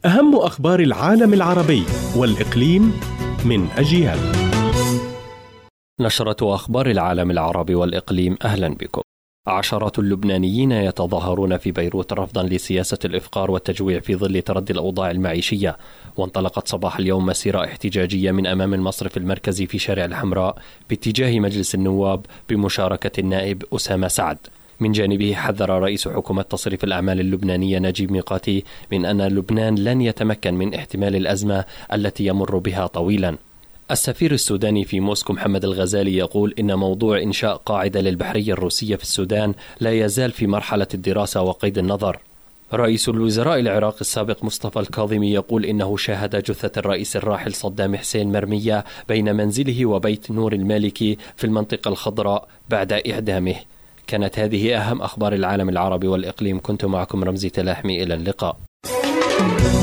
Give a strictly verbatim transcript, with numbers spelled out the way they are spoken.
أهم أخبار العالم العربي والإقليم من أجيال. نشرة أخبار العالم العربي والإقليم، أهلا بكم. عشرات اللبنانيين يتظاهرون في بيروت رفضا لسياسة الإفقار والتجويع في ظل تردي الأوضاع المعيشية. وانطلقت صباح اليوم مسيرة احتجاجية من أمام المصرف المركزي في شارع الحمراء باتجاه مجلس النواب بمشاركة النائب أسامة سعد. من جانبه حذر رئيس حكومة تصريف الأعمال اللبنانية نجيب ميقاتي من أن لبنان لن يتمكن من احتمال الأزمة التي يمر بها طويلا. السفير السوداني في موسكو محمد الغزالي يقول إن موضوع إنشاء قاعدة للبحرية الروسية في السودان لا يزال في مرحلة الدراسة وقيد النظر. رئيس الوزراء العراقي السابق مصطفى الكاظمي يقول إنه شاهد جثة الرئيس الراحل صدام حسين مرمية بين منزله وبيت نور المالكي في المنطقة الخضراء بعد إعدامه. كانت هذه أهم أخبار العالم العربي والإقليم. كنت معكم رمزي تلاحمي، إلى اللقاء.